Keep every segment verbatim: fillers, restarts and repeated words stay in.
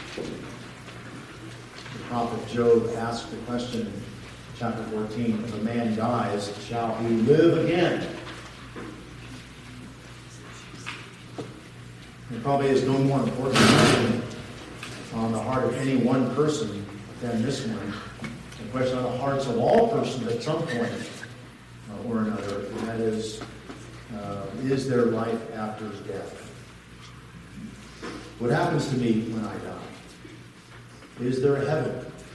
The prophet Job asked the question in chapter fourteen, if a man dies, shall he live again? There probably is no more important question on the heart of any one person than this one. The question on the hearts of all persons at some point uh, or another, and that is, uh, is there life after death? What happens to me when I die? Is there a heaven?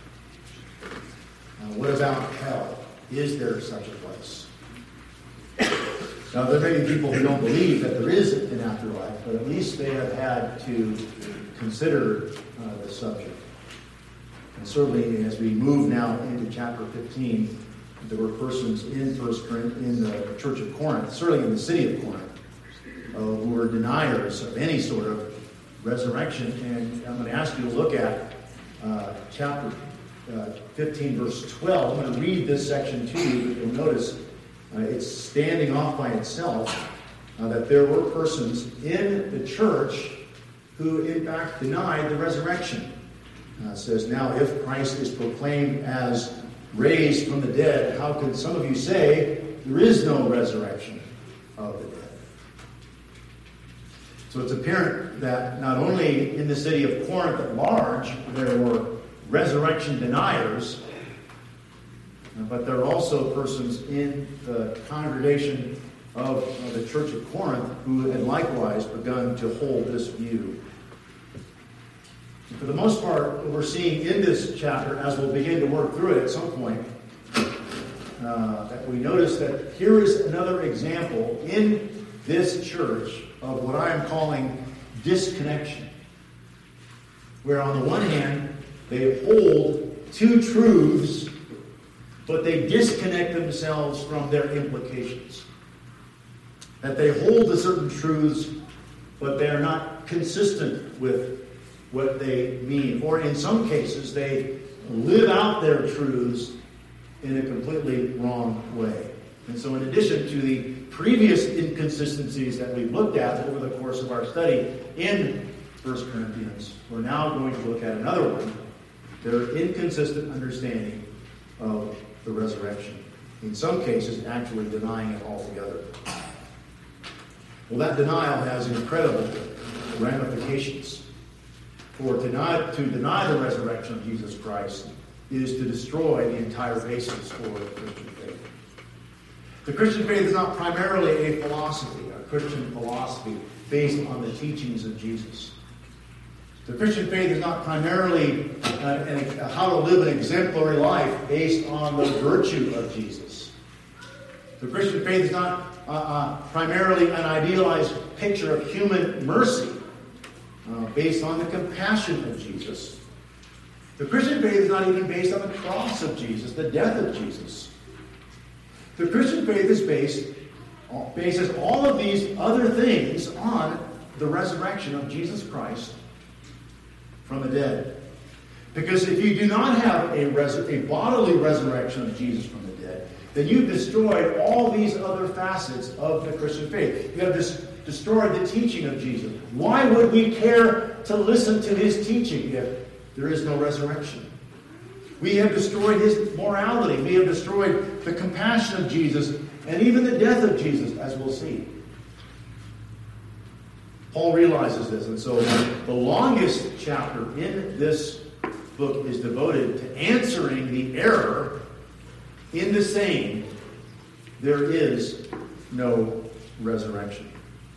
Uh, what about hell? Is there such a place? Now, there may be people who don't believe that there is an afterlife, but at least they have had to consider uh, the subject. And certainly, as we move now into chapter fifteen, there were persons in First Corinth, in the church of Corinth, certainly in the city of Corinth, uh, who were deniers of any sort of resurrection. And I'm going to ask you to look at uh, chapter uh, fifteen, verse twelve. I'm going to read this section to you, but you'll notice uh, it's standing off by itself uh, that there were persons in the church who, in fact, denied the resurrection. Uh, it says, now, if Christ is proclaimed as raised from the dead, how could some of you say there is no resurrection of the dead? So it's apparent that not only in the city of Corinth at large there were resurrection deniers, but there are also persons in the congregation of, of the church of Corinth who had likewise begun to hold this view. And for the most part, what we're seeing in this chapter, as we'll begin to work through it at some point, uh, that we notice that here is another example in this church of what I am calling disconnection. Where on the one hand, they hold two truths, but they disconnect themselves from their implications. That they hold to certain truths, but they are not consistent with what they mean. Or in some cases, they live out their truths in a completely wrong way. And so in addition to the previous inconsistencies that we've looked at over the course of our study in First Corinthians, we're now going to look at another one, their inconsistent understanding of the resurrection. In some cases, actually denying it altogether. Well, that denial has incredible ramifications. For to deny, to deny the resurrection of Jesus Christ is to destroy the entire basis for the Christian faith. The Christian faith is not primarily a philosophy, a Christian philosophy based on the teachings of Jesus. The Christian faith is not primarily uh, an, uh, how to live an exemplary life based on the virtue of Jesus. The Christian faith is not uh, uh, primarily an idealized picture of human mercy uh, based on the compassion of Jesus. The Christian faith is not even based on the cross of Jesus, the death of Jesus. The Christian faith is based, bases all of these other things on the resurrection of Jesus Christ from the dead. Because if you do not have a, res- a bodily resurrection of Jesus from the dead, then you've destroyed all these other facets of the Christian faith. You have dis- destroyed the teaching of Jesus. Why would we care to listen to his teaching if there is no resurrection? We have destroyed his morality. We have destroyed the compassion of Jesus and even the death of Jesus, as we'll see. Paul realizes this, and so the longest chapter in this book is devoted to answering the error in the saying, there is no resurrection.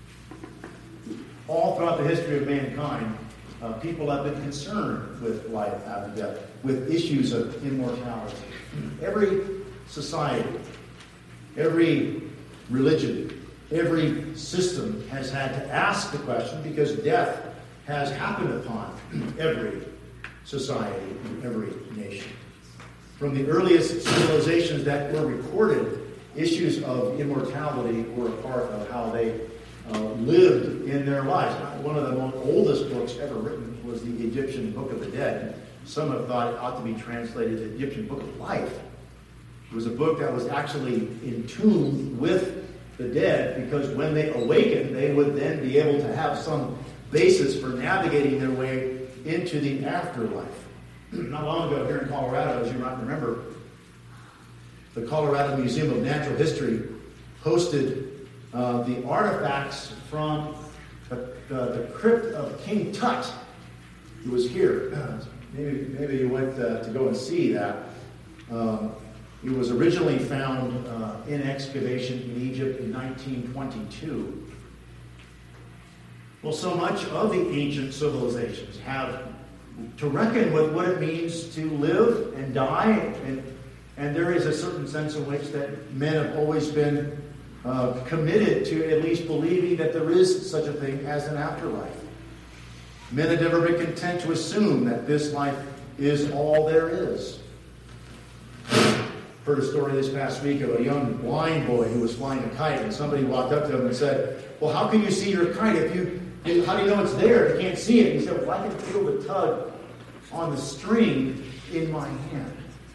All throughout the history of mankind, uh, people have been concerned with life after death, with issues of immortality. Every society, every religion, every system has had to ask the question because death has happened upon every society and every nation. From the earliest civilizations that were recorded, issues of immortality were a part of how they uh, lived in their lives. One of the most oldest books ever written was the Egyptian Book of the Dead. Some have thought it ought to be translated the Egyptian Book of Life. It was a book that was actually in tune with the dead, because when they awakened, they would then be able to have some basis for navigating their way into the afterlife. Not long ago here in Colorado, as you might remember, the Colorado Museum of Natural History hosted uh, the artifacts from the, the, the crypt of King Tut, who was here. Maybe, maybe you went uh, to go and see that. Um, it was originally found uh, in excavation in Egypt in nineteen twenty-two. Well, so much of the ancient civilizations have to reckon with what it means to live and die, and, and there is a certain sense in which that men have always been uh, committed to at least believing that there is such a thing as an afterlife. Men have never been content to assume that this life is all there is. Heard a story this past week of a young blind boy who was flying a kite, and somebody walked up to him and said, "Well, how can you see your kite if you, how do you know it's there if you can't see it?" He said, "Well, I can feel the tug on the string in my hand."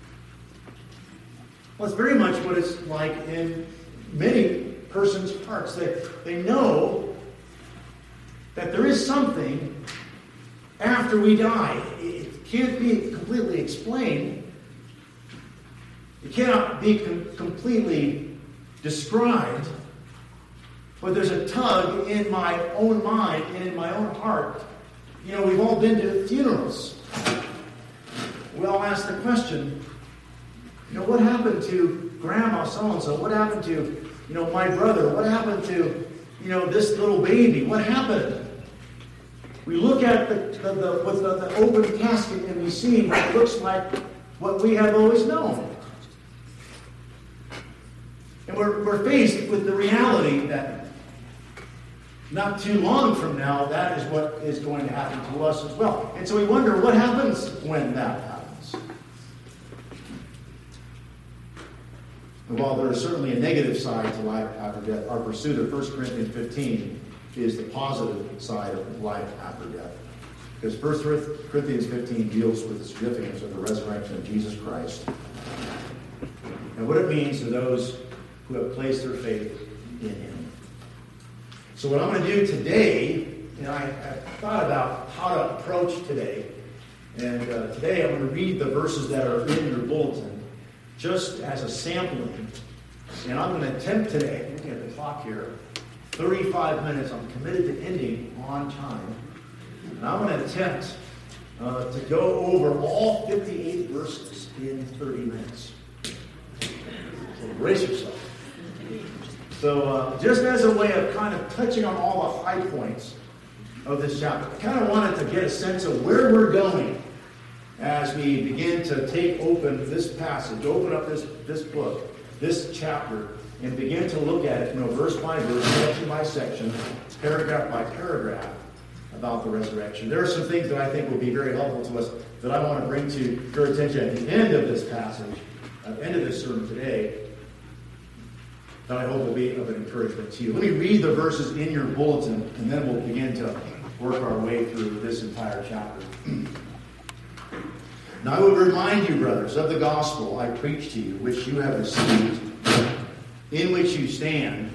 Well, it's very much what it's like in many persons' hearts. They, they know that there is something after we die. It can't be completely explained. It cannot be com- completely described. But there's a tug in my own mind and in my own heart. You know, we've all been to funerals. We all ask the question, you know, what happened to Grandma so-and-so? What happened to, you know, my brother? What happened to, you know, this little baby? What happened? We look at the, the, the, with the, the open casket and we see what looks like what we have always known. And we're, we're faced with the reality that not too long from now, that is what is going to happen to us as well. And so we wonder, what happens when that happens? And while there is certainly a negative side to life after death, our pursuit of First Corinthians fifteen is the positive side of life after death. Because First Corinthians fifteen deals with the significance of the resurrection of Jesus Christ and what it means to those who have placed their faith in Him. So what I'm going to do today, and I, I thought about how to approach today, and uh, today I'm going to read the verses that are in your bulletin just as a sampling, and I'm going to attempt today, looking at the clock here, thirty-five minutes. I'm committed to ending on time, and I'm going to attempt uh, to go over all fifty-eight verses in thirty minutes. So brace yourself. So uh, just as a way of kind of touching on all the high points of this chapter, I kind of wanted to get a sense of where we're going as we begin to take open this passage, open up this, this book, this chapter, and begin to look at it, you know, verse by verse, section by section, paragraph by paragraph about the resurrection. There are some things that I think will be very helpful to us that I want to bring to your attention at the end of this passage, at the end of this sermon today, that I hope will be of an encouragement to you. Let me read the verses in your bulletin, and then we'll begin to work our way through this entire chapter. Now I would remind you, brothers, of the gospel I preached to you, which you have received, in which you stand,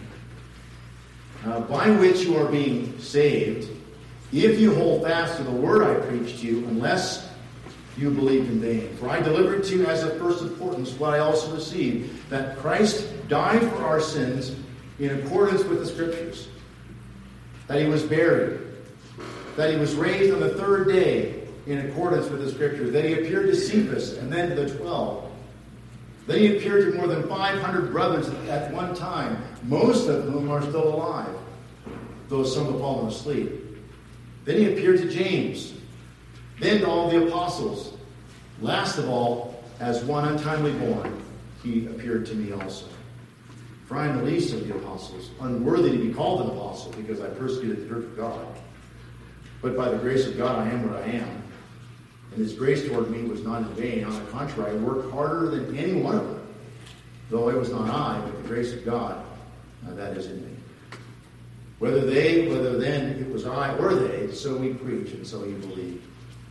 uh, by which you are being saved, if you hold fast to the word I preached to you, unless you believed in vain. For I delivered to you as of first importance what I also received, that Christ died for our sins in accordance with the Scriptures, that He was buried, that He was raised on the third day in accordance with the Scriptures, that He appeared to Cephas and then to the twelve. Then He appeared to more than five hundred brothers at one time, most of whom are still alive, though some have fallen asleep. Then He appeared to James, then to all the apostles. Last of all, as one untimely born, He appeared to me also. For I am the least of the apostles, unworthy to be called an apostle, because I persecuted the church of God. But by the grace of God I am what I am. And His grace toward me was not in vain. On the contrary, I worked harder than any one of them, though it was not I, but the grace of God uh, that is in me. Whether they, whether then it was I or they, so we preach, and so you believe.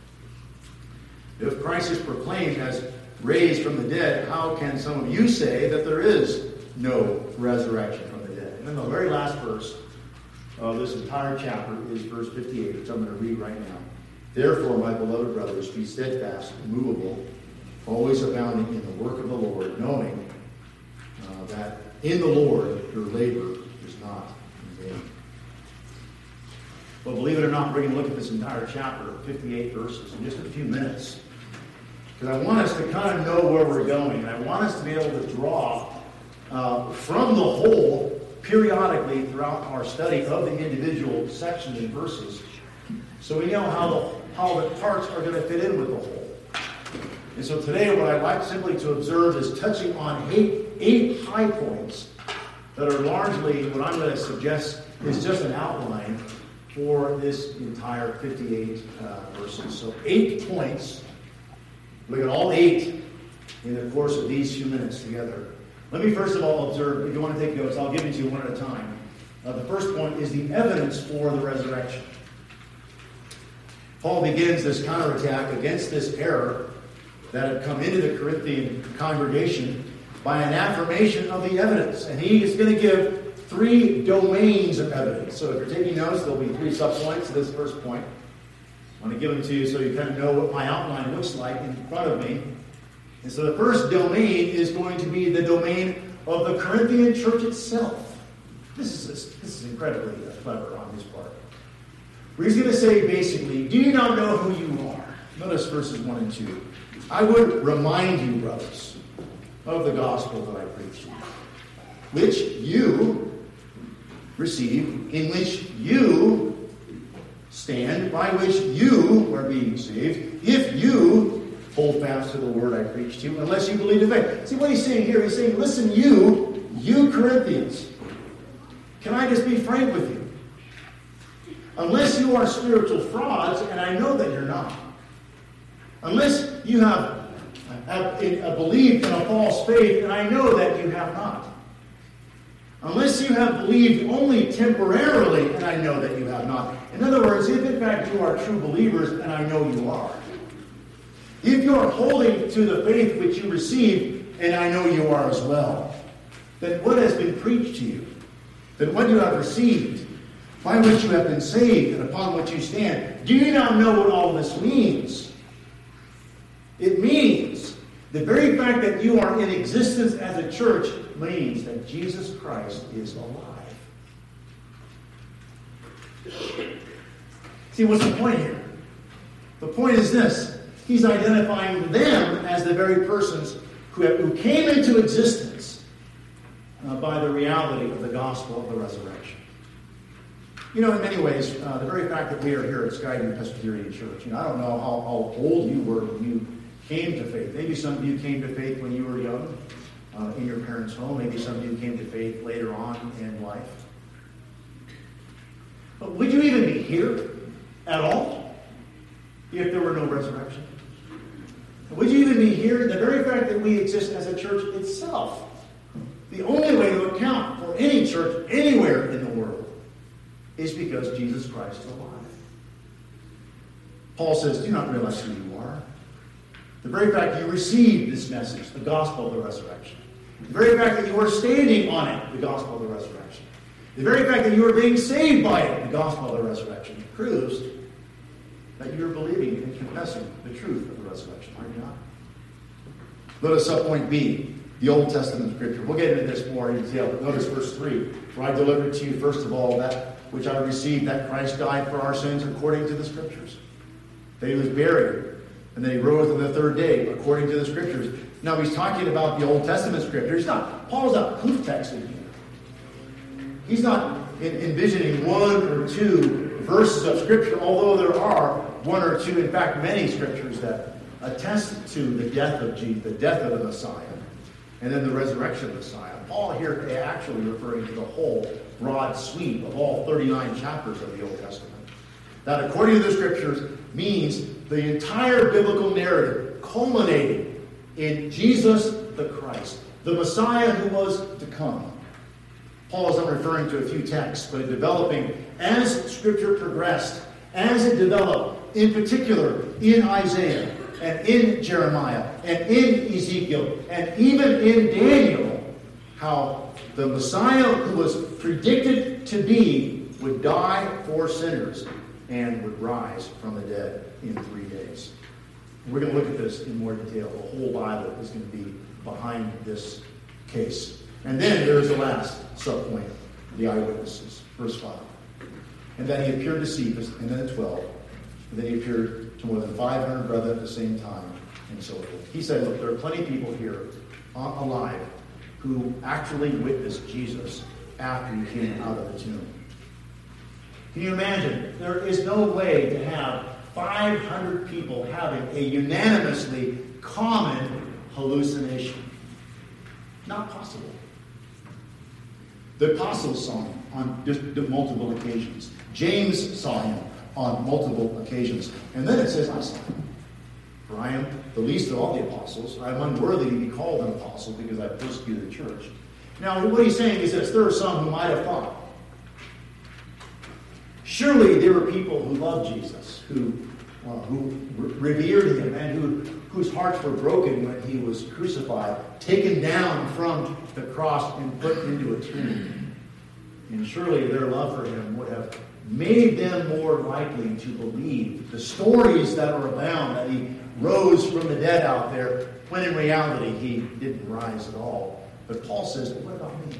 If Christ is proclaimed as raised from the dead, how can some of you say that there is no resurrection from the dead? And then the very last verse of this entire chapter is verse fifty-eight, which I'm going to read right now. Therefore, my beloved brothers, be steadfast, immovable, always abounding in the work of the Lord, knowing uh, that in the Lord your labor is not in vain. Well, believe it or not, we're going to look at this entire chapter, fifty-eight verses, in just a few minutes. Because I want us to kind of know where we're going. And I want us to be able to draw uh, from the whole periodically throughout our study of the individual sections and verses. So we know how the, how the parts are going to fit in with the whole. And so today what I'd like simply to observe is touching on eight, eight high points that are largely what I'm going to suggest is just an outline for this entire fifty-eight uh, verses. So eight points. Look at all eight in the course of these few minutes together. Let me first of all observe, if you want to take notes, I'll give it to you one at a time. Uh, the first point is the evidence for the resurrection. Paul begins this counterattack against this error that had come into the Corinthian congregation by an affirmation of the evidence. And he is going to give three domains of evidence. So if you're taking notes, there'll be three subpoints to this first point. I want to give them to you so you kind of know what my outline looks like in front of me. And so the first domain is going to be the domain of the Corinthian church itself. This is, this is incredibly clever on his part. Where he's going to say basically, do you not know who you are? Notice verses one and two. I would remind you, brothers, of the gospel that I preached to you, which you receive, in which you stand, by which you are being saved, if you hold fast to the word I preached to you, unless you believe in faith. See what he's saying here? He's saying, listen, you, you Corinthians, can I just be frank with you? Unless you are spiritual frauds, and I know that you're not, unless you have, have, have believed in a false faith, and I know that you have not, unless you have believed only temporarily, and I know that you have not. In other words, if in fact you are true believers, and I know you are, if you are holding to the faith which you received, and I know you are as well, then what has been preached to you, then what you have received, by which you have been saved, and upon which you stand, do you not know what all this means? It means the very fact that you are in existence as a church means that Jesus Christ is alive. See, what's the point here? The point is this. He's identifying them as the very persons who, have, who came into existence uh, by the reality of the gospel of the resurrection. You know, in many ways, uh, the very fact that we are here at Skyview Presbyterian Church, you know, I don't know how, how old you were when you came to faith. Maybe some of you came to faith when you were young, uh, in your parents' home. Maybe some of you came to faith later on in life. But would you even be here at all if there were no resurrection? Would you even be here? The very fact that we exist as a church itself, the only way to account for any church anywhere in the world is because Jesus Christ is alive. Paul says, do you not realize who you are? The very fact you received this message, the gospel of the resurrection. The very fact that you are standing on it, the gospel of the resurrection. The very fact that you are being saved by it, the gospel of the resurrection, proves that you are believing and confessing the truth of the resurrection, are you not? Let us subpoint B, the Old Testament scripture. We'll get into this more in detail, but notice verse three. For I delivered to you, first of all, that which I received, that Christ died for our sins according to the scriptures. That he was buried, and that he rose on the third day according to the scriptures. Now he's talking about the Old Testament scripture. He's not, Paul's not proof texting here. He's not envisioning one or two verses of scripture, although there are one or two, in fact many scriptures that attest to the death of Jesus, the death of the Messiah, and then the resurrection of the Messiah. Paul here is actually referring to the whole broad sweep of all thirty-nine chapters of the Old Testament. That according to the scriptures means the entire biblical narrative culminating in Jesus the Christ, the Messiah who was to come. Paul is not referring to a few texts, but developing as scripture progressed, as it developed, in particular in Isaiah and in Jeremiah and in Ezekiel and even in Daniel, how the Messiah who was predicted to be would die for sinners and would rise from the dead in three days. We're going to look at this in more detail. The whole Bible is going to be behind this case. And then there is the last subpoint, the eyewitnesses. Verse five. And then he appeared to Cephas, and then to twelve. And then he appeared to more than five hundred brethren at the same time, and so forth. He said, look, there are plenty of people here uh, alive who actually witnessed Jesus after he came out of the tomb. Can you imagine? There is no way to have five hundred people having a unanimously common hallucination. Not possible. The apostles saw him on just multiple occasions. James saw him on multiple occasions. And then it says, I saw him. For I am the least of all the apostles. I am unworthy to be called an apostle because I persecuted the church. Now, what he's saying is this. There are some who might have thought, surely there were people who loved Jesus, who, uh, who re- revered him, and who, whose hearts were broken when he was crucified, taken down from the cross and put into a tomb. And surely their love for him would have made them more likely to believe the stories that are abound, that he rose from the dead out there, when in reality he didn't rise at all. But Paul says, well, what about me?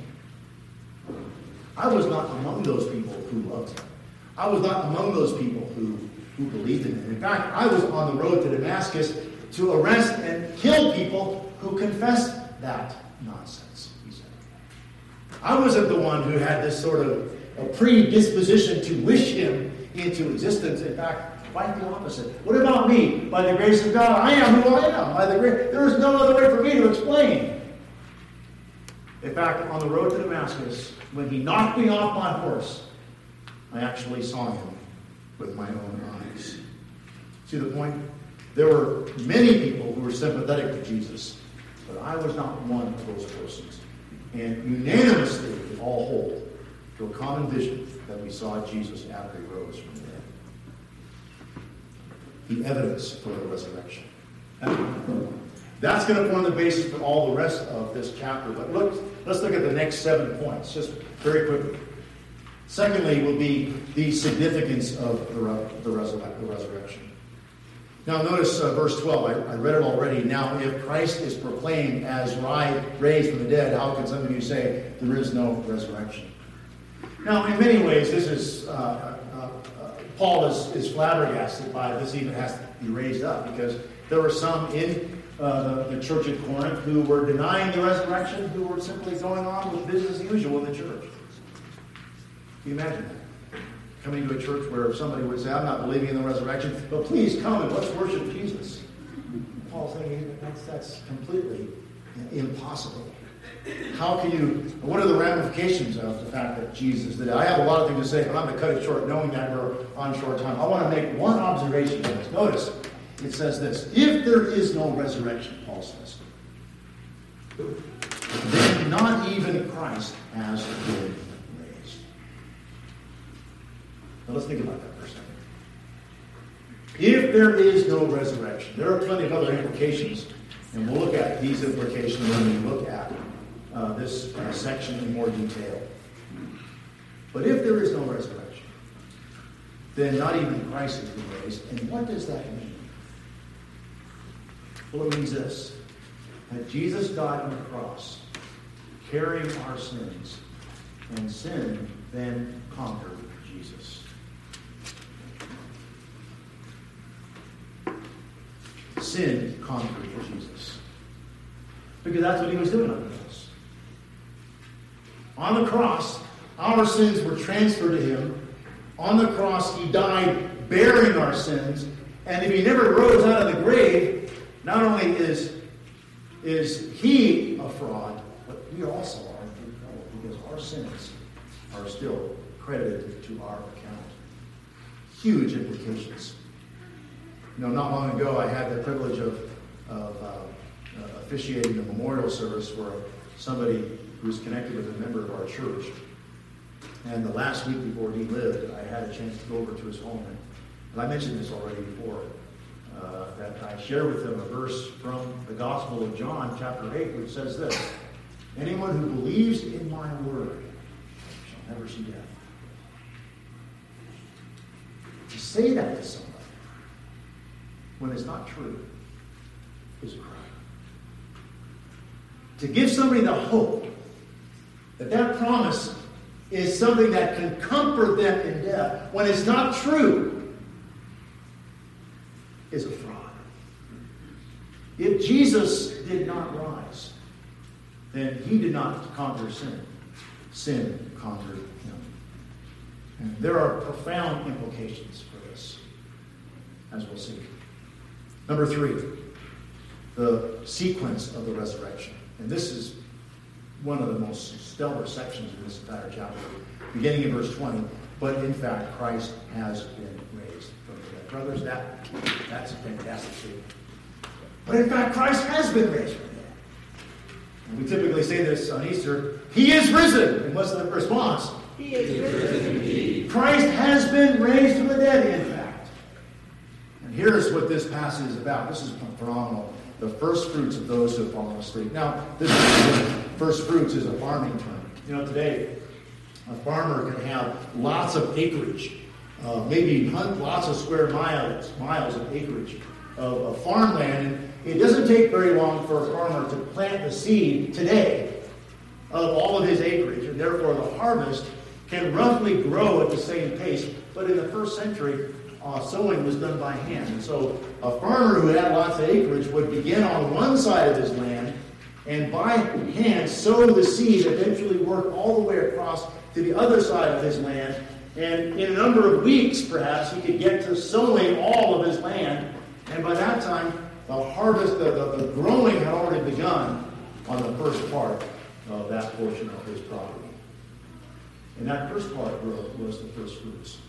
I was not among those people who loved him. I was not among those people who, who believed in him. In fact, I was on the road to Damascus to arrest and kill people who confessed that nonsense, he said. I wasn't the one who had this sort of a predisposition to wish him into existence. In fact, quite the opposite. What about me? By the grace of God, I am who I am. By the grace, there is no other way for me to explain. In fact, on the road to Damascus, when he knocked me off my horse, I actually saw him with my own eyes. See the point? There were many people who were sympathetic to Jesus, but I was not one of those persons. And unanimously, we all hold to a common vision that we saw Jesus after he rose from the dead. The evidence for the resurrection. That's going to form the basis for all the rest of this chapter. But look, let's look at the next seven points, just very quickly. Secondly, will be the significance of the, re- the, resurre- the resurrection. Now, notice uh, verse twelve. I, I read it already. Now, if Christ is proclaimed as ri- raised from the dead, how can some of you say there is no resurrection? Now, in many ways, this is uh, uh, uh, Paul is, is flabbergasted by this even has to be raised up, because there were some in uh, the, the church at Corinth who were denying the resurrection, who were simply going on with business as usual in the church. Can you imagine that? Coming to a church where somebody would say, I'm not believing in the resurrection, but please come and let's worship Jesus. Paul's saying that's, that's completely impossible. How can you, what are the ramifications of the fact that Jesus did it? I have a lot of things to say, but I'm going to cut it short, knowing that we're on short time. I want to make one observation on this. Notice, it says this: if there is no resurrection, Paul says, then not even Christ has been raised. Now let's think about that for a second. If there is no resurrection, there are plenty of other implications, and we'll look at these implications when we look at uh, this uh, section in more detail. But if there is no resurrection, then not even Christ has been raised. And what does that mean? Well, it means this: that Jesus died on the cross, carrying our sins, and sin then conquered Jesus. Sin conquered Jesus. Because that's what he was doing on the cross. On the cross, our sins were transferred to him. On the cross, he died bearing our sins. And if he never rose out of the grave, not only is, is he a fraud, but we also are in trouble, because our sins are still credited to our account. Huge implications. You know, not long ago, I had the privilege of, of uh, uh, officiating a memorial service for somebody who was connected with a member of our church. And the last week before he lived, I had a chance to go over to his home. And I mentioned this already before, uh, that I share with him a verse from the Gospel of John, chapter eight, which says this: anyone who believes in my word shall never see death. say that to somebody when it's not true is a crime. To give somebody the hope that that promise is something that can comfort them in death when it's not true is a fraud. If Jesus did not rise, then he did not conquer sin. Sin conquered him. And there are profound implications for this, as we'll see. Number three, the sequence of the resurrection. And this is one of the most stellar sections in this entire chapter, beginning in verse twenty. But in fact, Christ has been raised from the dead. Brothers, that, that's a fantastic statement. But in fact, Christ has been raised from the dead. And we typically say this on Easter, he is risen. And what's the response? He is risen indeed. Christ has been raised from the dead, in fact. And here's what this passage is about. This is phenomenal. The first fruits of those who have fallen asleep. Now, this is, first fruits is a farming term. You know, today, a farmer can have lots of acreage, uh, maybe lots of square miles, miles of acreage of, of farmland. And it doesn't take very long for a farmer to plant the seed today of all of his acreage, and therefore the harvest can roughly grow at the same pace. But in the first century, Uh, sowing was done by hand. And so a farmer who had lots of acreage would begin on one side of his land and by hand sow the seed, eventually work all the way across to the other side of his land. And in a number of weeks, perhaps, he could get to sowing all of his land. And by that time, the harvest, the, the, the growing had already begun on the first part of that portion of his property. And that first part was the first fruits.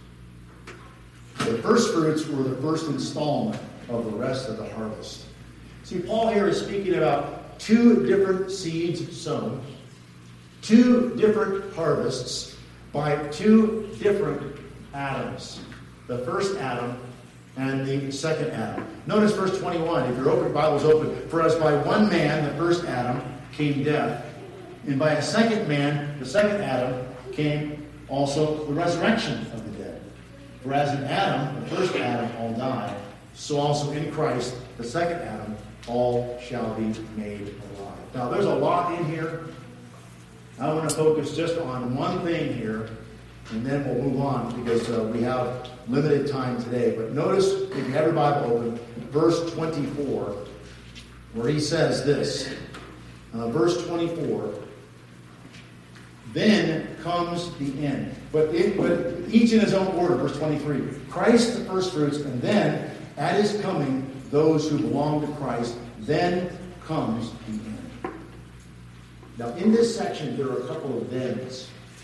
The first fruits were the first installment of the rest of the harvest. See, Paul here is speaking about two different seeds sown, two different harvests by two different Adams. The first Adam and the second Adam. Notice verse twenty-one. If your open Bible's open. For as by one man, the first Adam, came death, and by a second man, the second Adam, came also the resurrection of the dead. For as in Adam, the first Adam, all died, so also in Christ, the second Adam, all shall be made alive. Now, there's a lot in here. I want to focus just on one thing here, and then we'll move on because uh, we have limited time today. But notice, if you have your Bible open, verse twenty-four, where he says this. Uh, verse twenty-four, then comes the end. But, it, but each in his own order. Verse twenty-three. Christ the first fruits, and then at his coming, those who belong to Christ. Then comes the end. Now in this section, there are a couple of thens.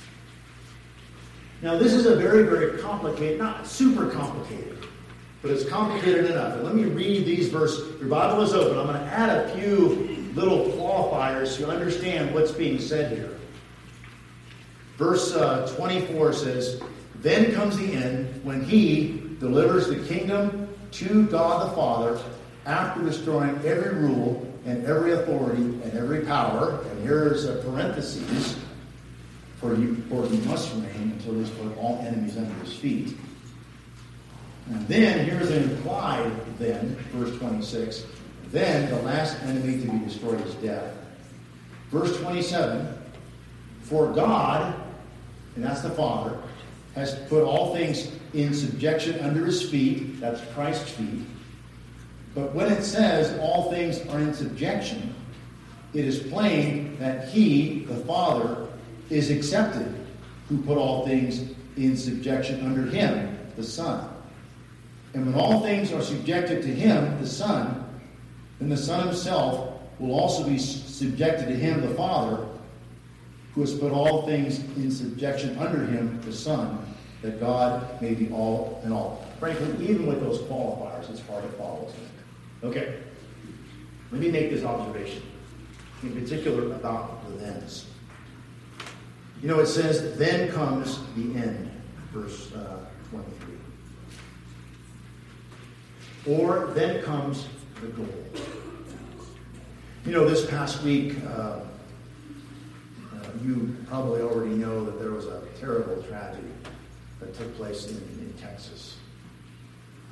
Now this is a very, very complicated, not super complicated, but it's complicated enough. And let me read these verses. Your Bible is open. I'm going to add a few little qualifiers to understand what's being said here. Verse uh, twenty-four says, then comes the end when he delivers the kingdom to God the Father after destroying every rule and every authority and every power. And here's a parenthesis, for, you, for he must reign until he's put all enemies under his feet. And then here's an implied then, verse twenty-six, then the last enemy to be destroyed is death. Verse twenty-seven, for God, and that's the Father, has put all things in subjection under his feet. That's Christ's feet. But when it says all things are in subjection, it is plain that he, the Father, is accepted, who put all things in subjection under him, the Son. And when all things are subjected to him, the Son, then the Son himself will also be subjected to him, the Father, who has put all things in subjection under him, the Son, that God may be all in all. Frankly, even with those qualifiers, it's hard to follow. Okay, let me make this observation, in particular about the thens. You know, it says, then comes the end, verse uh, twenty-three. Or, then comes the goal. You know, this past week, uh, you probably already know that there was a terrible tragedy that took place in, in Texas.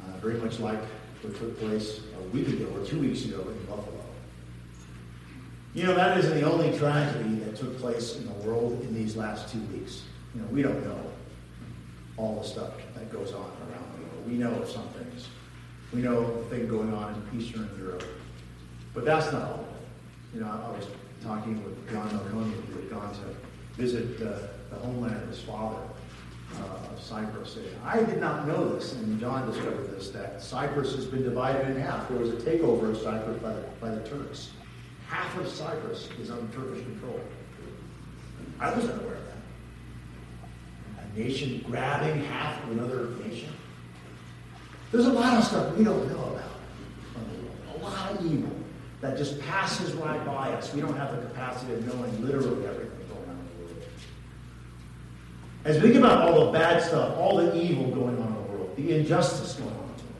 uh, very much like what took place a week ago or two weeks ago in Buffalo. You know, that isn't the only tragedy that took place in the world in these last two weeks. You know, we don't know all the stuff that goes on around the world. We know of some things. We know the thing going on in Eastern Europe. But that's not all of it. You know, I, I was talking with John Melconian, who had gone to visit uh, the homeland of his father, uh, of Cyprus. And I did not know this, and John discovered this, that Cyprus has been divided in half. There was a takeover of Cyprus by the, by the Turks. Half of Cyprus is under Turkish control. I was unaware of that. A nation grabbing half of another nation. There's a lot of stuff we don't know about in the world. A lot of evil that just passes right by us. We don't have the capacity of knowing literally everything going on in the world. As we think about all the bad stuff, all the evil going on in the world, the injustice going on in the world,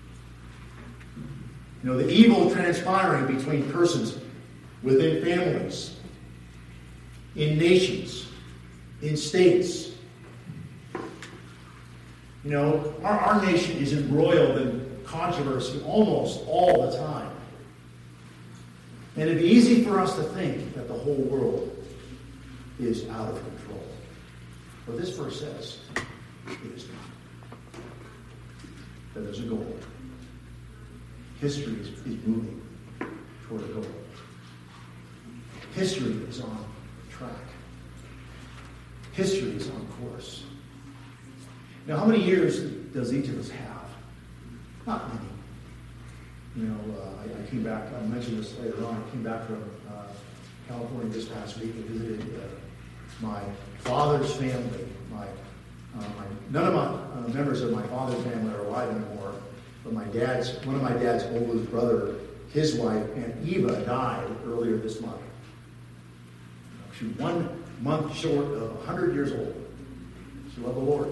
you know, the evil transpiring between persons within families, in nations, in states. You know, our, our nation is embroiled in controversy almost all the time. And it'd be easy for us to think that the whole world is out of control. But this verse says it is not. That there's a goal. History is, is moving toward a goal. History is on track. History is on course. Now, how many years does each of us have? Not many. You know, uh, I, I came back, I'll mention this later on, I came back from uh, California this past week and visited uh, my father's family. My, uh, my None of my uh, members of my father's family are alive anymore, but my dad's, one of my dad's oldest brother, his wife, Aunt Eva, died earlier this month. She was one month short of one hundred years old. She loved the Lord.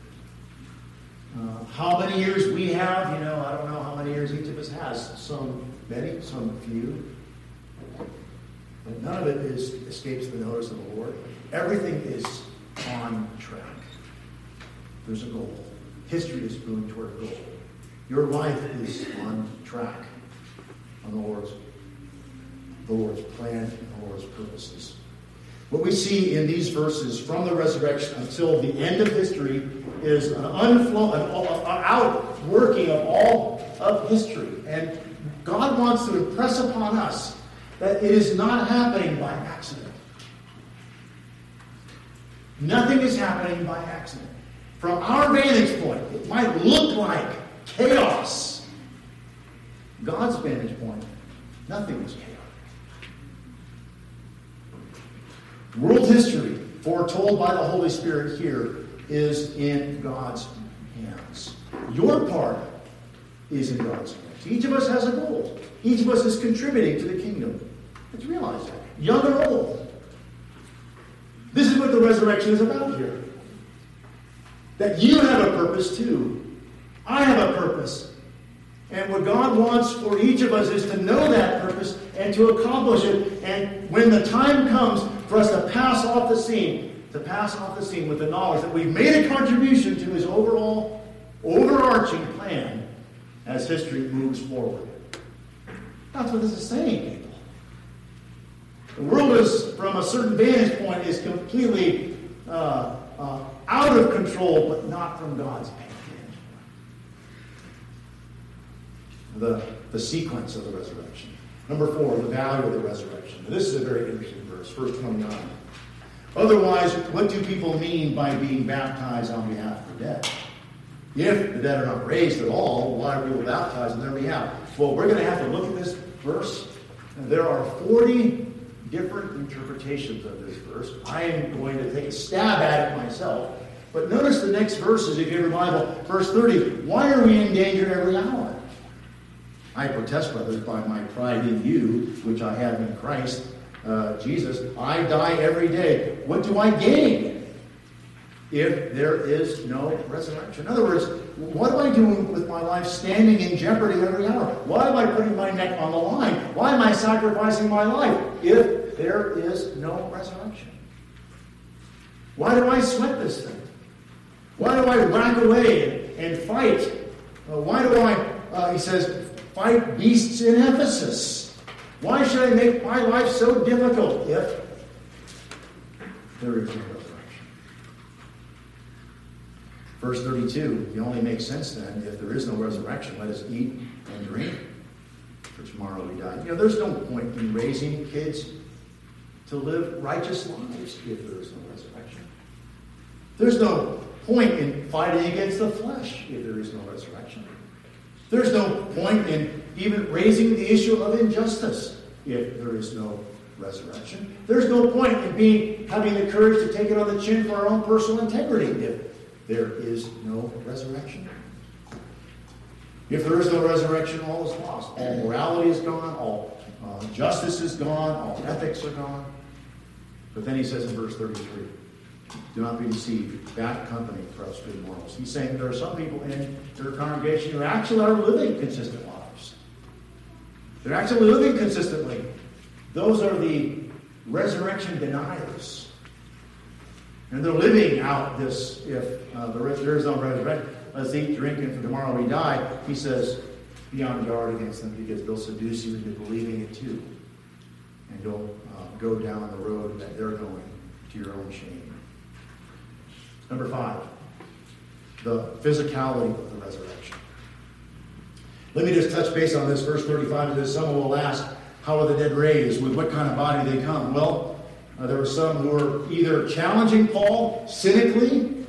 Uh, how many years we have, you know, I don't know how many years each of us has. Some many, some few. But none of it is escapes the notice of the Lord. Everything is on track. There's a goal. History is moving toward a goal. Your life is on track on the Lord's, the Lord's plan and the Lord's purposes. What we see in these verses from the resurrection until the end of history is an unflow, an outworking of all of history. And God wants to impress upon us that it is not happening by accident. Nothing is happening by accident. From our vantage point, it might look like chaos. God's vantage point, nothing is chaos. World history, foretold by the Holy Spirit here, is in God's hands. Your part is in God's hands. Each of us has a goal. Each of us is contributing to the kingdom. Let's realize that. Young or old. This is what the resurrection is about here. That you have a purpose too. I have a purpose. And what God wants for each of us is to know that purpose and to accomplish it. And when the time comes for us to pass off the scene, to pass off the scene with the knowledge that we've made a contribution to His overall, overarching plan as history moves forward. That's what this is saying, people. The world is, from a certain vantage point, is completely uh, uh, out of control, but not from God's vantage point. The, the sequence of the resurrection. Number four, the value of the resurrection. This is a very interesting verse, verse twenty-nine. Otherwise, what do people mean by being baptized on behalf of the dead? If the dead are not raised at all, why are people baptized on their behalf? Well, we're going to have to look at this verse. And there are forty different interpretations of this verse. I am going to take a stab at it myself. But notice the next verses, if you have your Bible, verse thirty. Why are we in danger every hour? I protest, brothers, by my pride in you, which I have in Christ uh, Jesus. I die every day. What do I gain if there is no resurrection? In other words, what am I doing with my life standing in jeopardy every hour? Why am I putting my neck on the line? Why am I sacrificing my life if there is no resurrection? Why do I sweat this thing? Why do I rack away and, and fight Uh, why do I, uh, he says, fight beasts in Ephesus? Why should I make my life so difficult if there is no resurrection? Verse thirty-two, it only makes sense then, if there is no resurrection, let us eat and drink, for tomorrow we die. You know, there's no point in raising kids to live righteous lives if there is no resurrection. There's no point in fighting against the flesh if there is no resurrection. There's no point in even raising the issue of injustice if there is no resurrection. There's no point in being having the courage to take it on the chin for our own personal integrity if there is no resurrection. If there is no resurrection, all is lost. All morality is gone, all uh, justice is gone, all ethics are gone. But then he says in verse thirty-three, do not be deceived. Bad company corrupts good morals. He's saying there are some people in their congregation who actually are living consistent lives. They're actually living consistently. Those are the resurrection deniers. And they're living out this, if uh, there is no resurrection, let's eat, drink, and for tomorrow we die. He says, be on guard against them because they'll seduce you into believing it too. And you'll uh, go down the road that they're going to your own shame. Number five, the physicality of the resurrection. Let me just touch base on this. Verse thirty-five says, someone will ask, how are the dead raised? With what kind of body they come? Well, uh, there were some who were either challenging Paul cynically,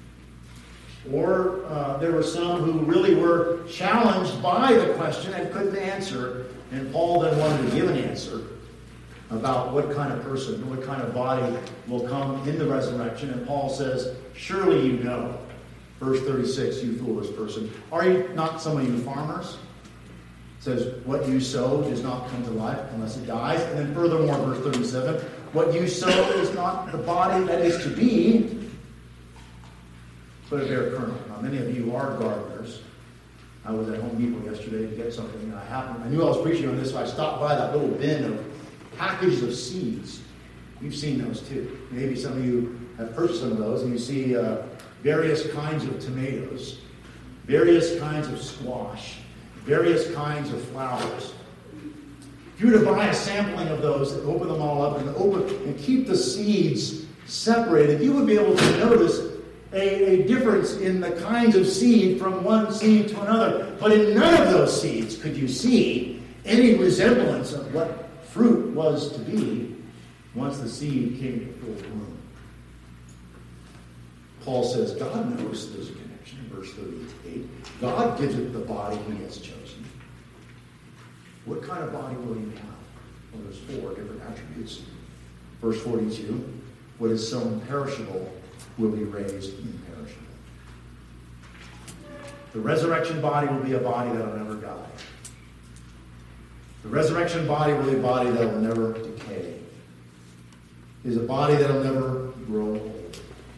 or uh, there were some who really were challenged by the question and couldn't answer. And Paul then wanted to give an answer about what kind of person, what kind of body will come in the resurrection. And Paul says, surely you know. Verse thirty-six, you foolish person. Are you not some of you farmers? It says, what you sow does not come to life unless it dies. And then furthermore, verse thirty-seven, what you sow is not the body that is to be, but a bare kernel. Now, many of you are gardeners. I was at Home Depot yesterday to get something, and I happened, I knew I was preaching on this, so I stopped by that little bin of packages of seeds. You've seen those too. Maybe some of you have purchased some of those, and you see uh, various kinds of tomatoes, various kinds of squash, various kinds of flowers. If you were to buy a sampling of those, open them all up and open and keep the seeds separated, you would be able to notice a, a difference in the kinds of seed from one seed to another. But in none of those seeds could you see any resemblance of what fruit was to be once the seed came to full bloom. Paul says God knows there's a connection in verse thirty-eight. God gives it the body he has chosen. What kind of body will you have? Well, there's four different attributes. Verse forty-two, what is sown perishable will be raised imperishable. The resurrection body will be a body that will never die. The resurrection body will be a body that will never decay. It is a body that will never grow old.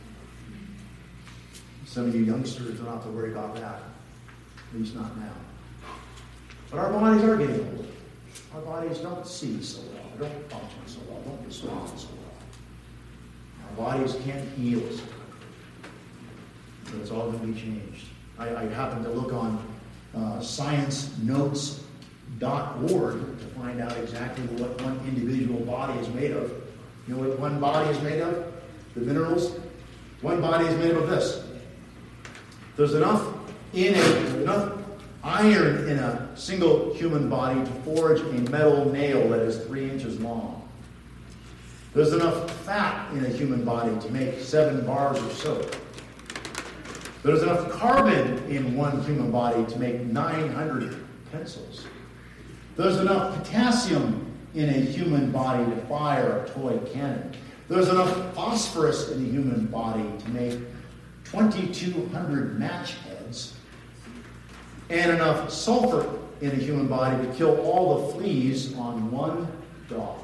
Some of you youngsters don't have to worry about that. At least not now. But our bodies are getting old. Our bodies don't see so well, don't function so well, don't respond so well. Our bodies can't heal so well. So it's all going to be changed. I, I happened to look on uh, science notes dot org to find out exactly what one individual body is made of. You know what one body is made of? The minerals. One body is made of this. There's enough in a enough iron in a single human body to forge a metal nail that is three inches long. There's enough fat in a human body to make seven bars of soap. There's enough carbon in one human body to make nine hundred pencils. There's enough potassium in a human body to fire a toy cannon. There's enough phosphorus in the human body to make twenty-two hundred match heads, and enough sulfur in a human body to kill all the fleas on one dog.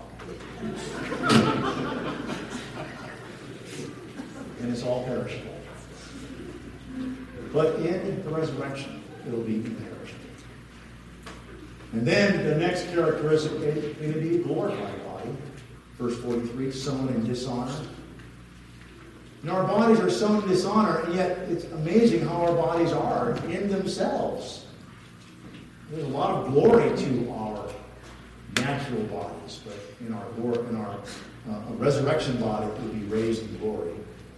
And it's all perishable. But in the resurrection, it will be imperishable. And then the next characteristic is going to be a glorified body. Verse forty-three, sown in dishonor. And our bodies are sown in dishonor, and yet it's amazing how our bodies are in themselves. There's a lot of glory to our natural bodies, but in our in our uh, resurrection body will be raised in glory.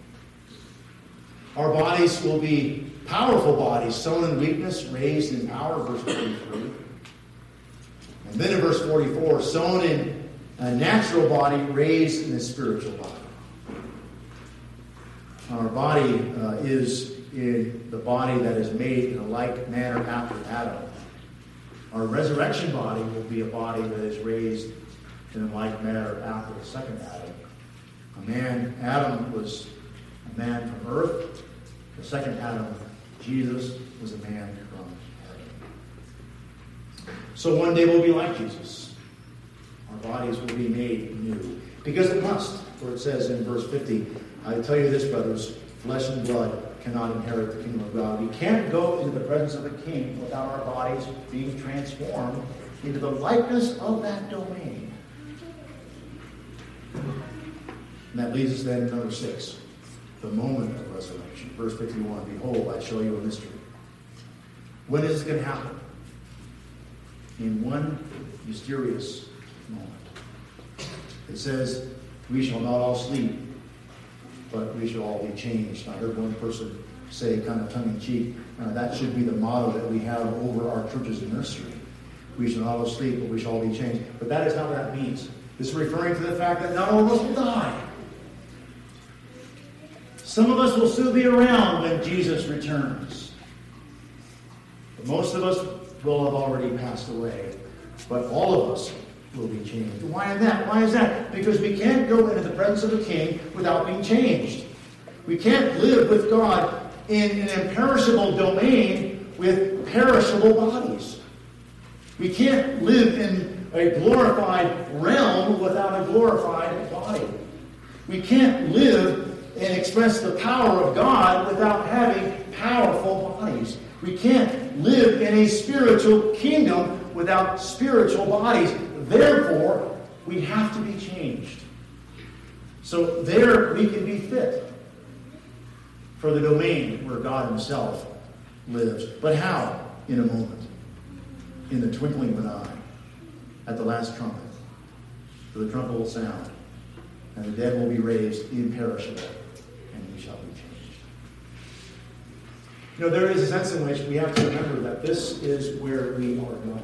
Our bodies will be powerful bodies, sown in weakness, raised in power, verse forty-three. And then in verse forty-four, sown in a natural body, raised in a spiritual body. Our body uh, is in the body that is made in a like manner after Adam. Our resurrection body will be a body that is raised in a like manner after the second Adam. A man, Adam was a man from earth. The second Adam, Jesus, was a man from heaven. So one day we'll be like Jesus. Our bodies will be made new. Because it must. For it says in verse fifty, I tell you this, brothers, flesh and blood cannot inherit the kingdom of God. We can't go into the presence of the King without our bodies being transformed into the likeness of that domain. And that leads us then to number six, the moment of resurrection. Verse fifty-one, behold, I show you a mystery. When is this going to happen? In one mysterious moment. It says, we shall not all sleep, but we shall all be changed. I heard one person say, kind of tongue-in-cheek, uh, that should be the motto that we have over our churches and nursery. We shall not all sleep, but we shall all be changed. But that is not what that means. This is referring to the fact that not all of us will die. Some of us will still be around when Jesus returns. But most of us will have already passed away. But all of us will be changed. Why is that? Why is that? Because we can't go into the presence of the King without being changed. We can't live with God in an imperishable domain with perishable bodies. We can't live in a glorified realm without a glorified body. We can't live and express the power of God without having powerful bodies. We can't live in a spiritual kingdom without spiritual bodies. Therefore, we have to be changed. So there we can be fit for the domain where God himself lives. But how? In a moment. In the twinkling of an eye. At the last trumpet. For the trumpet will sound. And the dead will be raised imperishable. And we shall be changed. You know, there is a sense in which we have to remember that this is where we are going.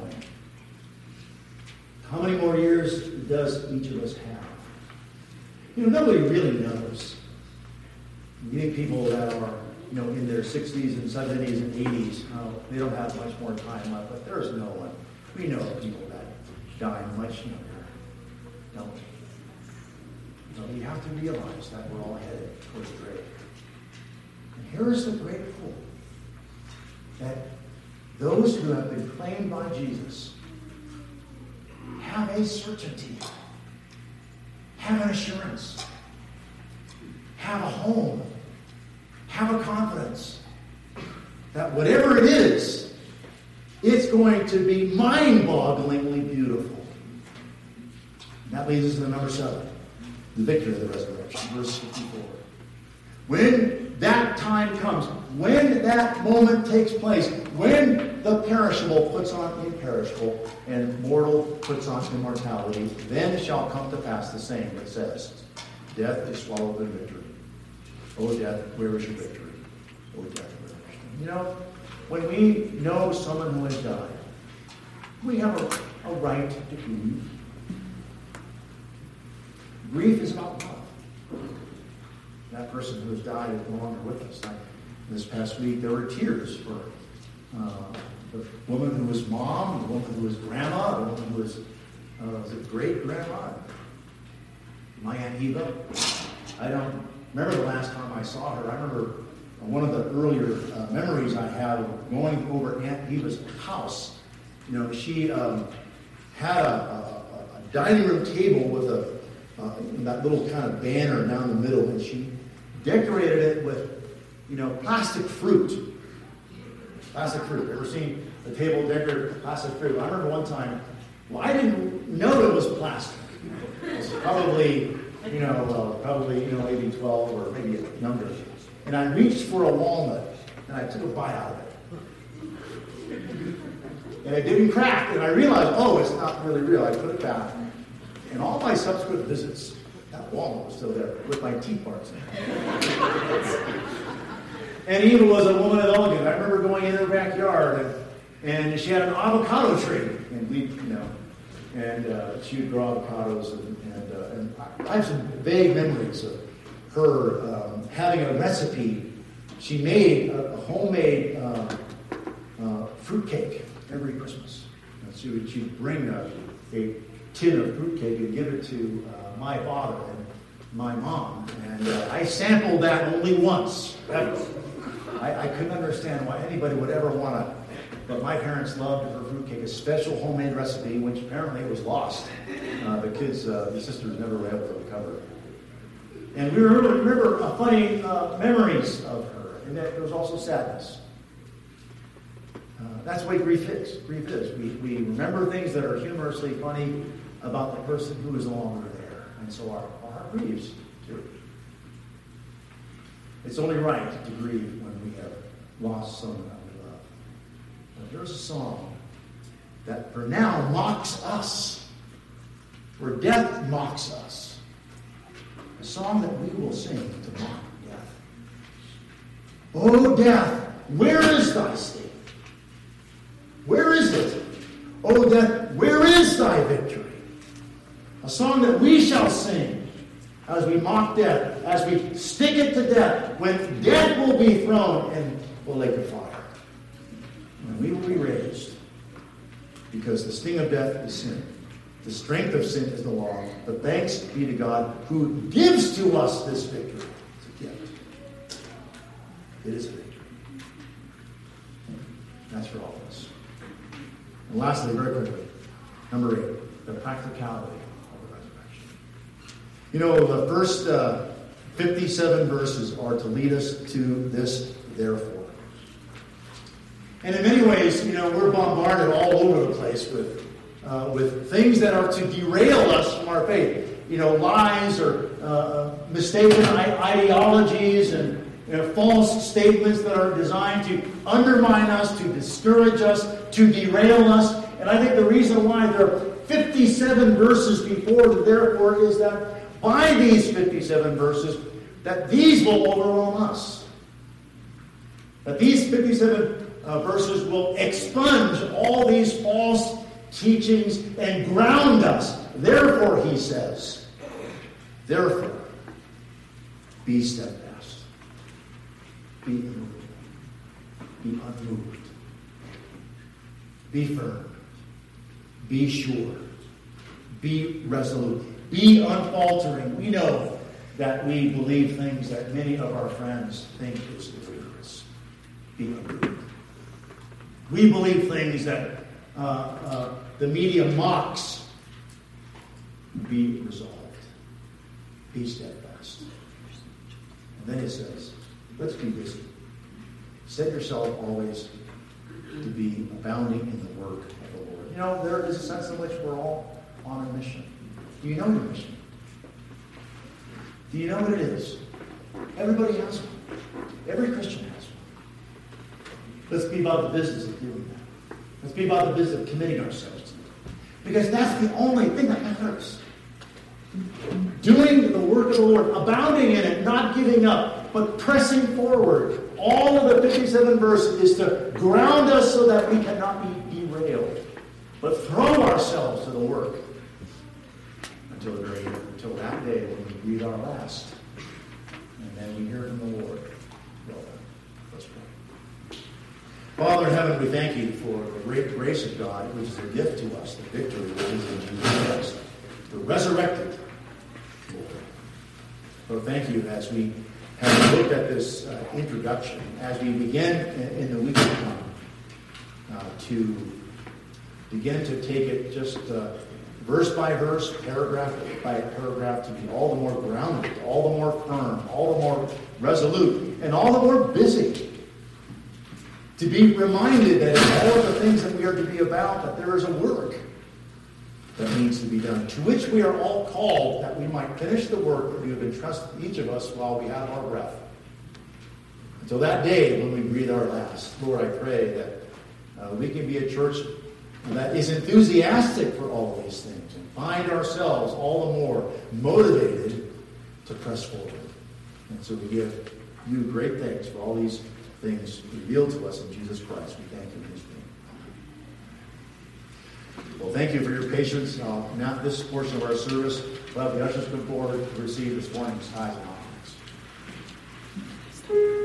How many more years does each of us have? You know, nobody really knows. You meet people that are, you know, in their sixties and seventies and eighties. Oh, they don't have much more time left, but there's no one. We know people that die much younger, don't we? So we have to realize that we're all headed towards the grave. And here is the great hope. That those who have been claimed by Jesus have a certainty, have an assurance, have a home, have a confidence that whatever it is, it's going to be mind-bogglingly beautiful. And that leads us to number seven, the victory of the resurrection, verse fifty-four. When that time comes, when that moment takes place, when the perishable puts on imperishable and mortal puts on immortality, then shall come to pass the same that says, death is swallowed in victory. O death, where is your victory? O death, where is your victory? You know, when we know someone who has died, we have a, a right to grieve. Grief is about love. That person who has died is no longer with us. Like this past week, there were tears for uh, the woman who was mom, the woman who was grandma, the woman who was, uh, was it great-grandma? My Aunt Eva. I don't remember the last time I saw her. I remember one of the earlier uh, memories I have of going over Aunt Eva's house. You know, she um, had a, a, a dining room table with a uh, that little kind of banner down the middle, and she decorated it with, you know, plastic fruit. Plastic fruit. Ever seen the table decorated with plastic fruit? I remember one time, well, I didn't know it was plastic. It was probably you know, uh, probably, you know, maybe twelve or maybe younger. And I reached for a walnut, and I took a bite out of it. And it didn't crack, and I realized, oh, it's not really real. I put it back. And all my subsequent visits, that walnut was still there with my teeth marks in it. And Eva was a woman of elegance. I remember going in her backyard, and, and she had an avocado tree. And we, you know, and uh, she would grow avocados. And, and, uh, and I have some vague memories of her um, having a recipe. She made a, a homemade uh, uh, fruitcake every Christmas. And she would she'd bring a, a tin of fruitcake and give it to uh, my father and my mom. And uh, I sampled that only once, ever. I, I couldn't understand why anybody would ever want to, but my parents loved her fruitcake, a special homemade recipe, which apparently was lost. Uh, the kids, uh, the sisters never were able to recover it. And we remember, remember uh, funny uh, memories of her, and that there was also sadness. Uh, that's the way grief is. Grief is. We, we remember things that are humorously funny about the person who is no longer there. And so our, our heart grieves, too. It's only right to grieve when we have lost someone that we love. But there's a song that for now mocks us, where death mocks us. A song that we will sing to mock death. O death, where is thy sting? Where is it? O death, where is thy victory? A song that we shall sing as we mock death, as we stick it to death, when death will be thrown in the lake of fire. And we will be raised, because the sting of death is sin. The strength of sin is the law. But thanks be to God who gives to us this victory. It's a gift. It is a victory. That's for all of us. And lastly, very quickly, number eight, the practicality of the resurrection. You know, the first uh, fifty-seven verses are to lead us to this therefore. And in many ways, you know, we're bombarded all over the place with uh, with things that are to derail us from our faith. You know, lies or uh, mistaken ideologies and you know, false statements that are designed to undermine us, to discourage us, to derail us. And I think the reason why there are fifty-seven verses before the therefore is that by these fifty-seven verses, that these will overwhelm us. That these fifty-seven uh, verses will expunge all these false teachings and ground us. Therefore, he says, therefore, be steadfast. Be immovable. Be unmoved. Be firm. Be sure. Be resolute. Be unfaltering. We know that we believe things that many of our friends think is ludicrous. Be unmoved. We believe things that uh, uh, the media mocks. Be resolved. Be steadfast. And then it says, let's be busy. Set yourself always to be abounding in the work of the Lord. You know, there is a sense in which we're all on a mission. Do you know your mission? Do you know what it is? Everybody has one. Every Christian has one. Let's be about the business of doing that. Let's be about the business of committing ourselves to it. Because that's the only thing that matters. Doing the work of the Lord, abounding in it, not giving up, but pressing forward. All of the fifty-seven verses is to ground us so that we cannot be derailed, but throw ourselves to the work until the very, until that day when we breathe our last, and then we hear from the Lord. Well done. Let's pray. Father in heaven, we thank you for the great grace of God, which is a gift to us, the victory that is in Jesus Christ, the resurrected Lord. Lord, thank you as we have looked at this uh, introduction, as we begin in, in the week to come, uh, to begin to take it just uh, verse by verse, paragraph by paragraph, to be all the more grounded, all the more firm, all the more resolute, and all the more busy. To be reminded that in all of the things that we are to be about, that there is a work. that needs to be done, to which we are all called that we might finish the work that you have entrusted each of us while we have our breath. Until that day when we breathe our last, Lord, I pray that uh, we can be a church that is enthusiastic for all of these things and find ourselves all the more motivated to press forward. And so we give you great thanks for all these things revealed to us in Jesus Christ. We thank you in his name. Well, thank you for your patience. Uh, now, this portion of our service, we'll have the ushers come forward to receive this morning's tithes and offerings.